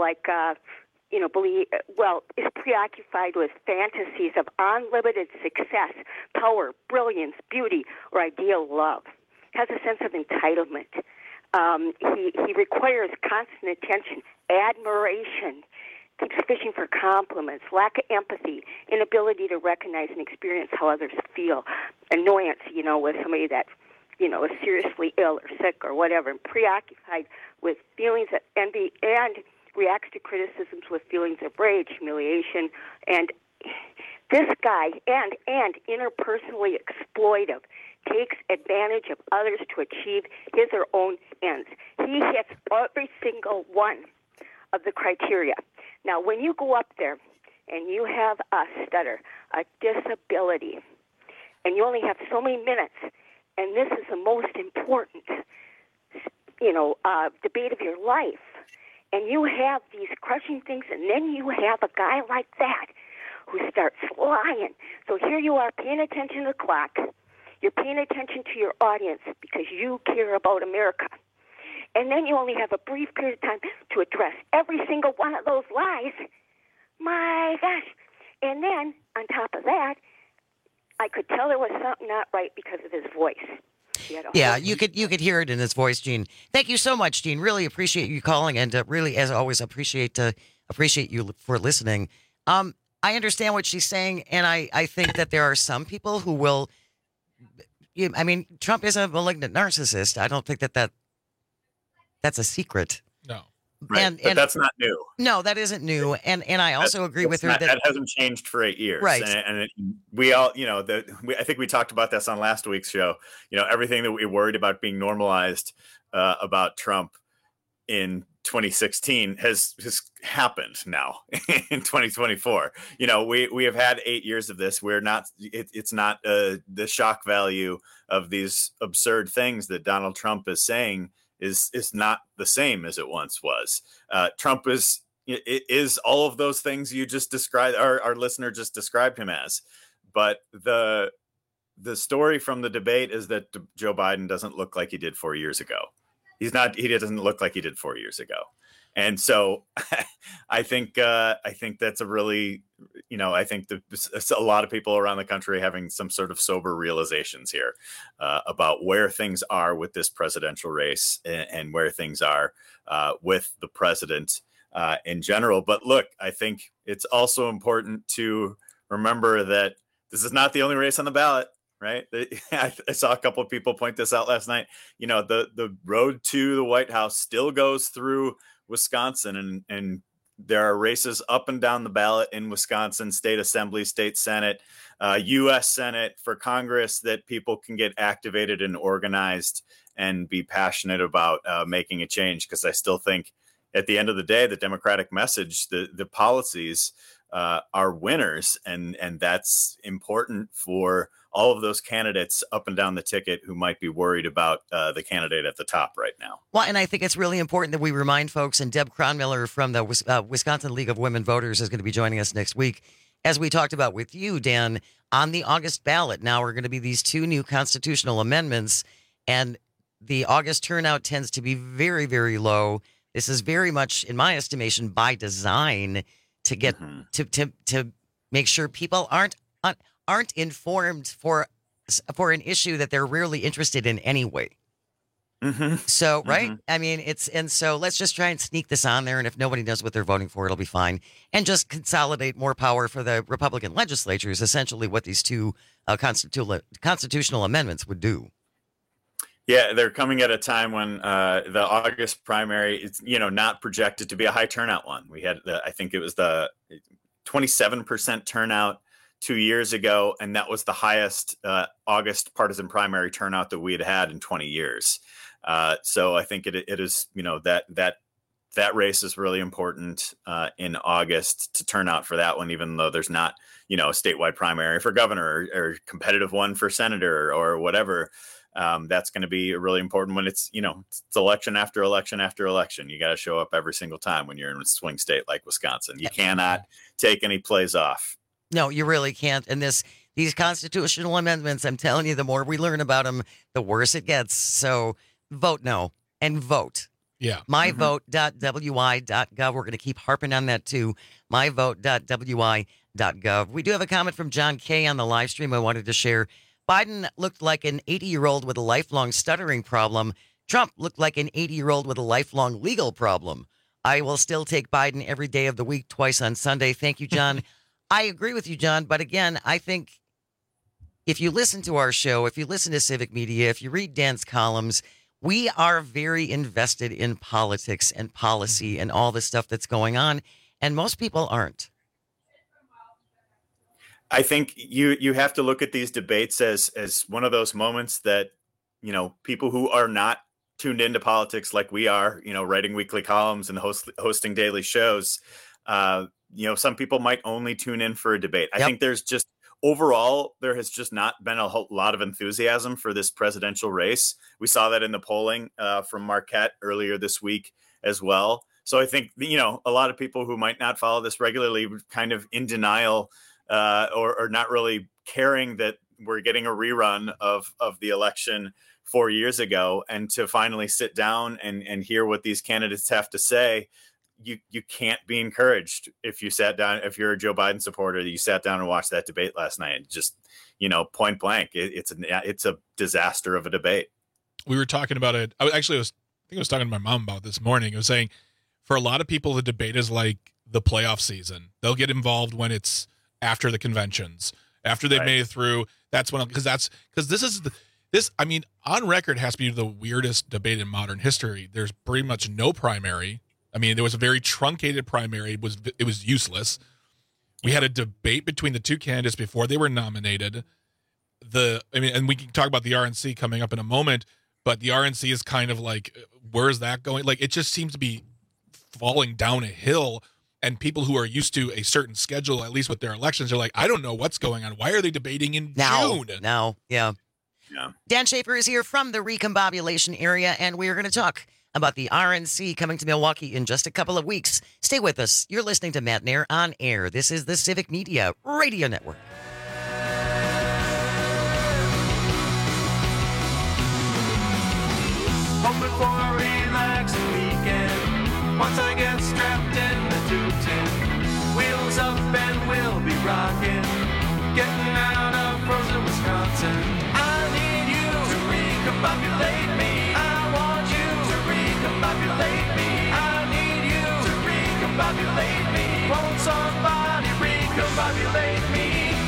is preoccupied with fantasies of unlimited success, power, brilliance, beauty, or ideal love. Has a sense of entitlement. He requires constant attention, admiration, keeps fishing for compliments, lack of empathy, inability to recognize and experience how others feel, annoyance, with somebody that, is seriously ill or sick or whatever, and preoccupied with feelings of envy and reacts to criticisms with feelings of rage, humiliation, and this guy, and interpersonally exploitive, takes advantage of others to achieve his or own ends. He hits every single one of the criteria. Now, when you go up there and you have a stutter, a disability, and you only have so many minutes, and this is the most important, debate of your life, and you have these crushing things, and then you have a guy like that who starts lying. So here you are paying attention to the clock. You're paying attention to your audience because you care about America. And then you only have a brief period of time to address every single one of those lies. My gosh. And then, on top of that, I could tell there was something not right because of his voice. Yeah, you could hear it in his voice, Gene. Thank you so much, Gene. Really appreciate you calling, and really, as always, appreciate you for listening. I understand what she's saying, and I think that there are some people who will. I mean, Trump is a malignant narcissist. I don't think that's a secret. No. Right, but that's not new. No, that isn't new, and I also agree with her that hasn't changed for 8 years. Right, and we all, I think we talked about this on last week's show. Everything that we worried about being normalized about Trump in 2016 has happened now in 2024. We have had 8 years of this. We're not. It's not the shock value of these absurd things that Donald Trump is saying is not the same as it once was. Trump is all of those things you just described, our listener just described him as. But the story from the debate is that Joe Biden doesn't look like he did 4 years ago. He doesn't look like he did 4 years ago. And so I think that's a really, I think that a lot of people around the country having some sort of sober realizations here about where things are with this presidential race and where things are with the president in general. But look, I think it's also important to remember that this is not the only race on the ballot. Right. I saw a couple of people point this out last night. The road to the White House still goes through Wisconsin, and there are races up and down the ballot in Wisconsin, state assembly, state Senate, U.S. Senate, for Congress, that people can get activated and organized and be passionate about making a change. Because I still think at the end of the day, the Democratic message, the policies are winners. And that's important for all of those candidates up and down the ticket who might be worried about the candidate at the top right now. Well, and I think it's really important that we remind folks, and Deb Cronmiller from the Wisconsin League of Women Voters is going to be joining us next week. As we talked about with you, Dan, on the August ballot, now are going to be these two new constitutional amendments, and the August turnout tends to be very, very low. This is very much, in my estimation, by design to get to make sure people aren't informed for an issue that they're really interested in anyway. So, right? I mean, so let's just try and sneak this on there. And if nobody knows what they're voting for, it'll be fine. And just consolidate more power for the Republican legislature is essentially what these two constitutional amendments would do. Yeah, they're coming at a time when the August primary is, not projected to be a high turnout one. We had, I think it was the 27% turnout 2 years ago, and that was the highest August partisan primary turnout that we had in 20 years. So I think it is, that race is really important in August to turn out for that one, even though there's not, a statewide primary for governor or competitive one for senator or whatever. That's going to be really important when it's election after election after election. You got to show up every single time when you're in a swing state like Wisconsin. You cannot take any plays off. No, you really can't. And these constitutional amendments, I'm telling you, the more we learn about them, the worse it gets. So vote no and vote. Yeah. myvote.wi.gov. We're going to keep harping on that too. myvote.wi.gov. We do have a comment from John Kay on the live stream I wanted to share. Biden looked like an 80-year-old with a lifelong stuttering problem. Trump looked like an 80-year-old with a lifelong legal problem. I will still take Biden every day of the week, twice on Sunday. Thank you, John. I agree with you, John. But again, I think if you listen to our show, if you listen to Civic Media, if you read Dan's columns, we are very invested in politics and policy and all the stuff that's going on. And most people aren't. I think you have to look at these debates as one of those moments that, people who are not tuned into politics like we are, writing weekly columns and hosting daily shows, some people might only tune in for a debate. I think there's just overall, there has just not been a whole lot of enthusiasm for this presidential race. We saw that in the polling from Marquette earlier this week as well. So I think, a lot of people who might not follow this regularly kind of in denial or not really caring that we're getting a rerun of the election 4 years ago, and to finally sit down and hear what these candidates have to say. You can't be encouraged if you sat down, if you're a Joe Biden supporter, that you sat down and watched that debate last night. And just, point blank, it's a disaster of a debate. We were talking about it. I was talking to my mom about this morning. I was saying, for a lot of people, the debate is like the playoff season. They'll get involved when it's after the conventions, after they've made it through. That's when, because on record has to be the weirdest debate in modern history. There's pretty much no primary. I mean, there was a very truncated primary. It was useless. We had a debate between the two candidates before they were nominated. And we can talk about the RNC coming up in a moment, but the RNC is kind of like, where's that going? Like, it just seems to be falling down a hill, and people who are used to a certain schedule, at least with their elections, are like, I don't know what's going on. Why are they debating in June? Now, yeah. Dan Schaefer is here from the recombobulation area, and we are going to talk about the RNC coming to Milwaukee in just a couple of weeks. Stay with us. You're listening to Matt Nair on Air. This is the Civic Media Radio Network. Hoping for a relaxing weekend. Once I get strapped in the 210, wheels up and we'll be rocking. Getting out of frozen Wisconsin. I need you to recombobulate me. Recombobulate me. I need you to recombobulate me. Won't somebody recombobulate me?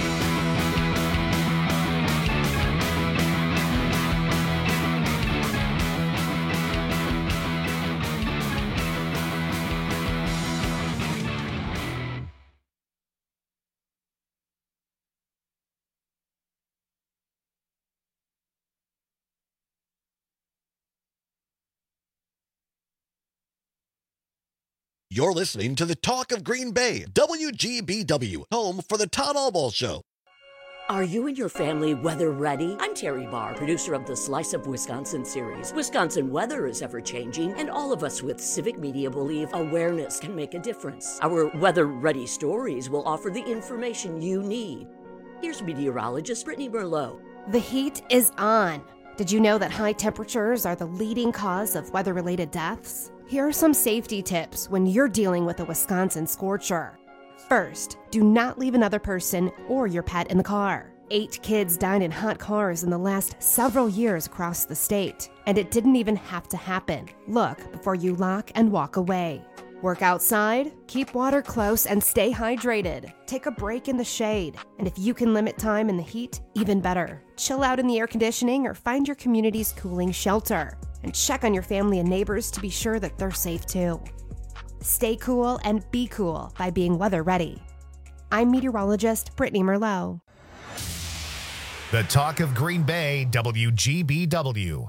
You're listening to the Talk of Green Bay, WGBW, home for the Todd Albaugh Show. Are you and your family weather ready? I'm Terry Barr, producer of the Slice of Wisconsin series. Wisconsin weather is ever changing, and all of us with Civic Media believe awareness can make a difference. Our weather ready stories will offer the information you need. Here's meteorologist Brittany Merlot. The heat is on. Did you know that high temperatures are the leading cause of weather-related deaths? Here are some safety tips when you're dealing with a Wisconsin scorcher. First, do not leave another person or your pet in the car. 8 kids died in hot cars in the last several years across the state, and it didn't even have to happen. Look before you lock and walk away. Work outside, keep water close, and stay hydrated. Take a break in the shade, and if you can limit time in the heat, even better. Chill out in the air conditioning or find your community's cooling shelter. And check on your family and neighbors to be sure that they're safe too. Stay cool and be cool by being weather ready. I'm meteorologist Brittany Merlot. The Talk of Green Bay, WGBW.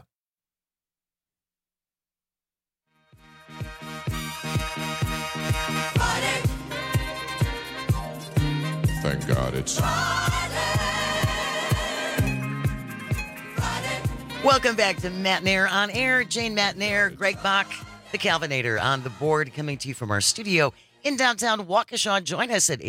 Thank God it's... Welcome back to Matt Nair on Air. Jane Matt Nair, Greg Bach, the Calvinator on the board, coming to you from our studio in downtown Waukesha. Join us at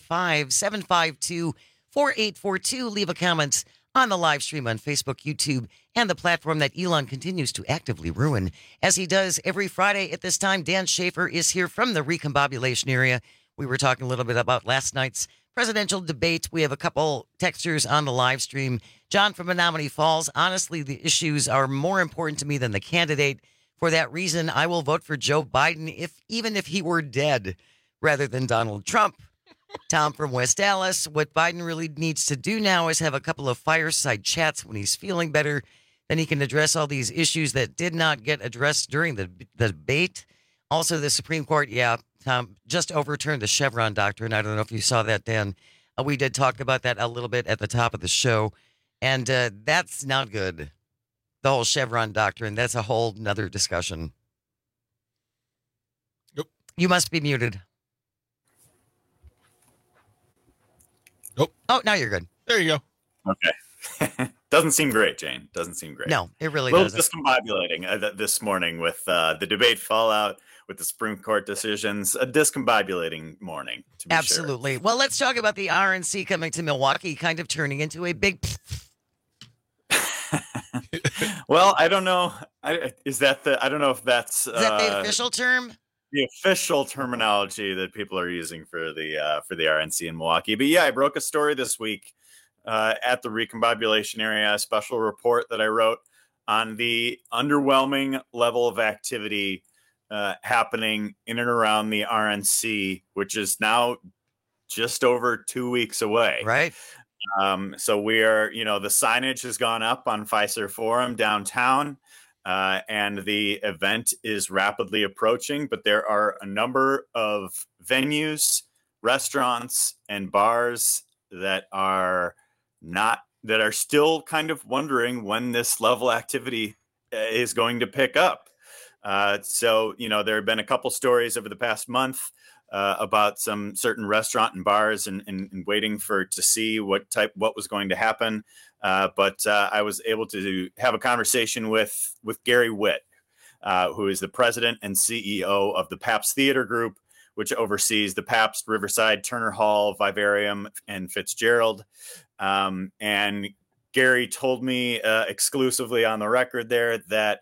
855-752-4842. Leave a comment on the live stream on Facebook, YouTube, and the platform that Elon continues to actively ruin, as he does every Friday at this time. Dan Schaefer is here from the recombobulation area. We were talking a little bit about last night's presidential debate. We have a couple texters on the live stream. John from Menominee Falls. Honestly, the issues are more important to me than the candidate. For that reason, I will vote for Joe Biden, even if he were dead, rather than Donald Trump. Tom from West Dallas. What Biden really needs to do now is have a couple of fireside chats when he's feeling better. Then he can address all these issues that did not get addressed during the debate. Also, the Supreme Court, Tom, just overturned the Chevron doctrine. I don't know if you saw that, Dan. We did talk about that a little bit at the top of the show. And that's not good. The whole Chevron doctrine, that's a whole nother discussion. Nope. You must be muted. Nope. Oh, now you're good. There you go. Okay. Doesn't seem great, Jane. Doesn't seem great. No, it really doesn't. doesn't. Discombobulating this morning with the debate fallout, with the Supreme Court decisions. A discombobulating morning, to be Absolutely. Well, let's talk about the RNC coming to Milwaukee, kind of turning into a big... Well, I don't know. I don't know if that's... Is that the official term? The official terminology that people are using for the RNC in Milwaukee. But yeah, I broke a story this week at the recombobulation area, a special report that I wrote on the underwhelming level of activity happening in and around the RNC, which is now just over 2 weeks away. Right. So we are, the signage has gone up on Fiserv Forum downtown, and the event is rapidly approaching, but there are a number of venues, restaurants, and bars that are still kind of wondering when this level activity is going to pick up. So there have been a couple stories over the past month about some certain restaurant and bars and waiting to see what was going to happen. But I was able to have a conversation with Gary Witt, who is the president and CEO of the Pabst Theater Group, which oversees the Pabst, Riverside, Turner Hall, Vivarium, and Fitzgerald. And Gary told me exclusively on the record there that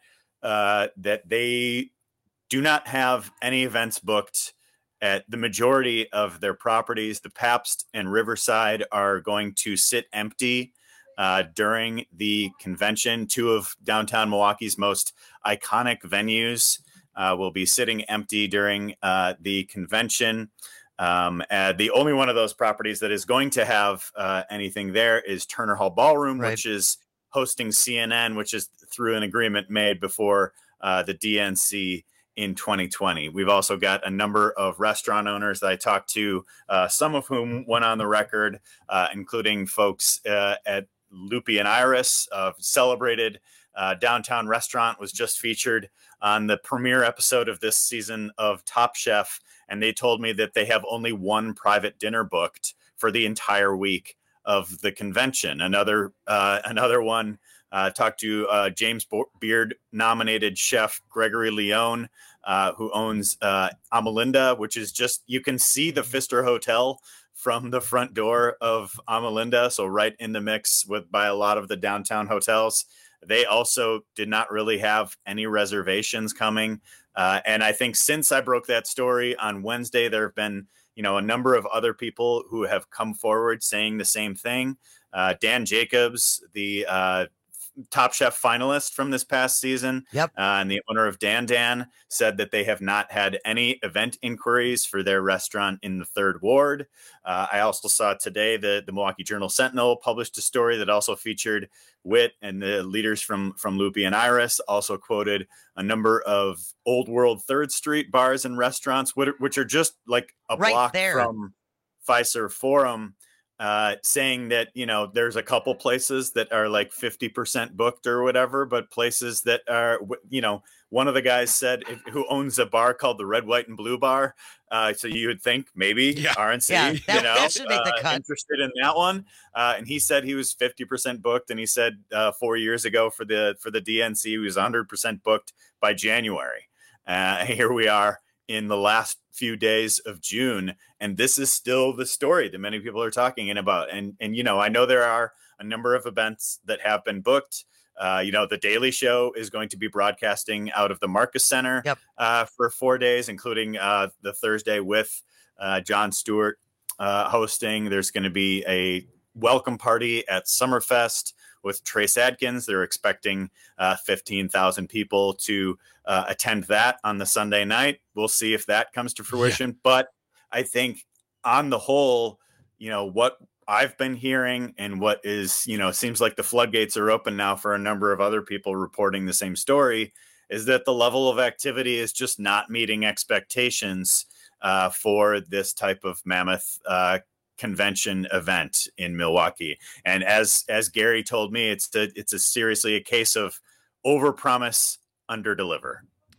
they do not have any events booked at the majority of their properties. The Pabst and Riverside are going to sit empty during the convention. Two of downtown Milwaukee's most iconic venues will be sitting empty during the convention. The only one of those properties that is going to have anything there is Turner Hall Ballroom, right, which is hosting CNN, which is through an agreement made before the DNC in 2020. We've also got a number of restaurant owners that I talked to, some of whom went on the record, including folks at Loopy and Iris, celebrated downtown restaurant, was just featured on the premiere episode of this season of Top Chef. And they told me that they have only one private dinner booked for the entire week of the convention. Another one talked to James Beard nominated chef Gregory Leone, who owns Amalinda, which is just, you can see the Pfister Hotel from the front door of Amalinda, so right in the mix by a lot of the downtown hotels. They also did not really have any reservations coming. And I think since I broke that story on Wednesday, there have been, a number of other people who have come forward saying the same thing. Dan Jacobs, the Top Chef finalist from this past season, and the owner of Dan Dan, said that they have not had any event inquiries for their restaurant in the 3rd Ward. I also saw today the Milwaukee Journal Sentinel published a story that also featured Witt, and the leaders from Loopy and Iris also quoted a number of Old World 3rd Street bars and restaurants, which are just like a block from Fiserv Forum, saying that, there's a couple places that are like 50% booked or whatever, but places that are, one of the guys said, who owns a bar called the Red, White, and Blue Bar. So you would think maybe RNC, that should make the cut. Interested in that one. And he said he was 50% booked. And he said 4 years ago for the DNC, he was 100% booked by January. Here we are in the last few days of June, and this is still the story that many people are talking about. And I know there are a number of events that have been booked. The Daily Show is going to be broadcasting out of the Marcus Center for 4 days, including the Thursday with Jon Stewart hosting. There's going to be a welcome party at Summerfest with Trace Adkins. They're expecting 15,000 people to attend that on the Sunday night. We'll see if that comes to fruition. Yeah. But I think on the whole, what I've been hearing and what is, seems like the floodgates are open now for a number of other people reporting the same story, is that the level of activity is just not meeting expectations for this type of mammoth convention event in Milwaukee. And as Gary told me, it's seriously a case of overpromise, underdeliver.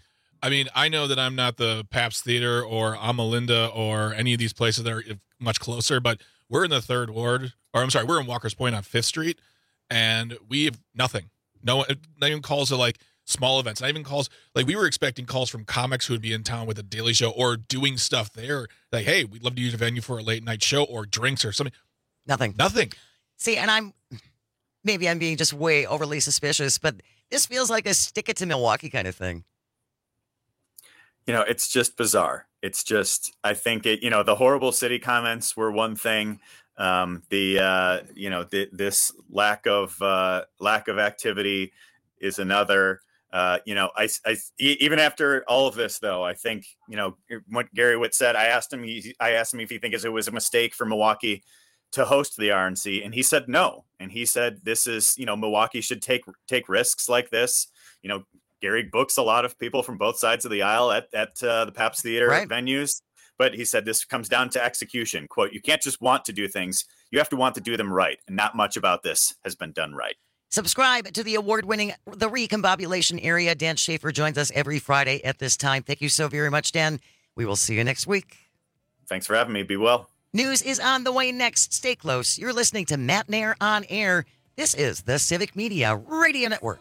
I mean, I know that I'm not the Pabst Theater or Amalinda or any of these places that are much closer, but we're in the 3rd Ward, or I'm sorry, we're in Walker's Point on 5th Street, and we have nothing. No, not even calls to like small events, not even calls. Like, we were expecting calls from comics who would be in town with a Daily Show or doing stuff there. Like, hey, we'd love to use a venue for a late night show or drinks or something. Nothing. See, and I'm being just way overly suspicious, but this feels like a stick it to Milwaukee kind of thing. It's just bizarre. It's just, I think the horrible city comments were one thing. This lack of activity is another. Even after all of this, though, I think, what Gary Witt said, I asked him if he thinks it was a mistake for Milwaukee to host the RNC, and he said no. And he said, this is, Milwaukee should take risks like this. Gary books a lot of people from both sides of the aisle at the Pabst Theater venues. But he said this comes down to execution. Quote, you can't just want to do things. You have to want to do them right. And not much about this has been done right. Subscribe to the award-winning The Recombobulation Area. Dan Schaefer joins us every Friday at this time. Thank you so very much, Dan. We will see you next week. Thanks for having me. Be well. News is on the way next. Stay close. You're listening to Matt Nair on Air. This is the Civic Media Radio Network.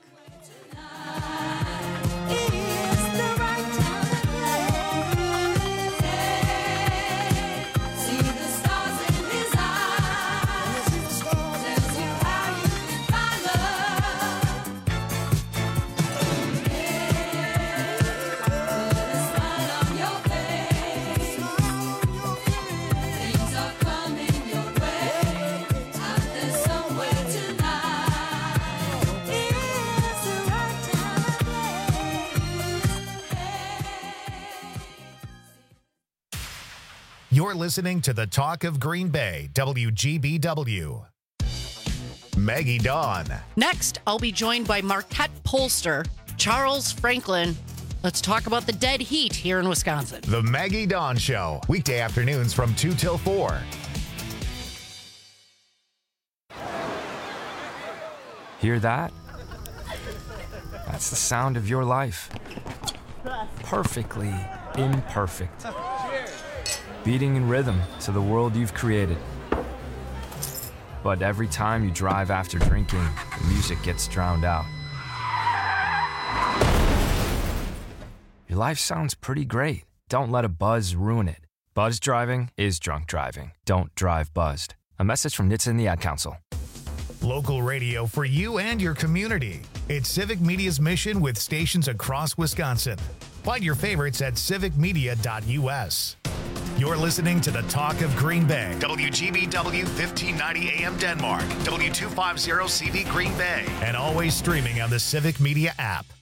You're listening to the Talk of Green Bay, WGBW. Maggie Dawn. Next, I'll be joined by Marquette pollster Charles Franklin. Let's talk about the dead heat here in Wisconsin. The Maggie Dawn Show, weekday afternoons from 2 till 4. Hear that? That's the sound of your life. Perfectly imperfect. Beating in rhythm to the world you've created. But every time you drive after drinking, the music gets drowned out. Your life sounds pretty great. Don't let a buzz ruin it. Buzz driving is drunk driving. Don't drive buzzed. A message from NHTSA and the Ad Council. Local radio for you and your community. It's Civic Media's mission with stations across Wisconsin. Find your favorites at civicmedia.us. You're listening to the Talk of Green Bay. WGBW 1590 AM Denmark. W250 CV Green Bay. And always streaming on the Civic Media app.